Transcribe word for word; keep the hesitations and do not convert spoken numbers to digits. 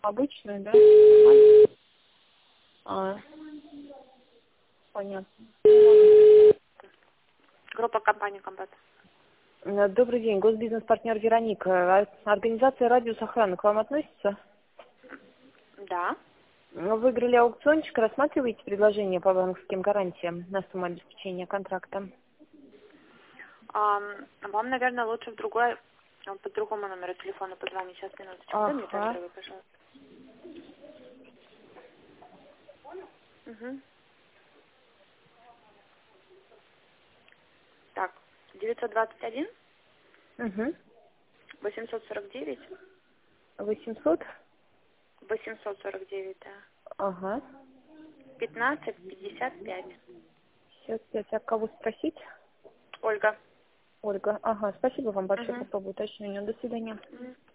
Обычную, да? А, понятно. Группа компании «Комбат». Э, Добрый день, госбизнес-партнер Вероника. А- Организация «Радиус Охраны» к вам относится? Да. Выиграли аукциончик, рассматриваете предложение по банковским гарантиям на сумму обеспечения контракта? Ам, вам, наверное, лучше в другой, а, по другому номеру телефона позвонить. Сейчас, минуточку. Дай мне Ага. тендеры, пожалуйста. Угу. Так, девятьсот двадцать один, Угу. восемьсот сорок девять, восемьсот? восемьсот сорок девять, да. Ага. пятнадцать пятьдесят пять. Сейчас, сейчас, а кого спросить? Ольга. Ольга. Ага, спасибо вам большое, Угу. попробую уточнения. До свидания. Мгм.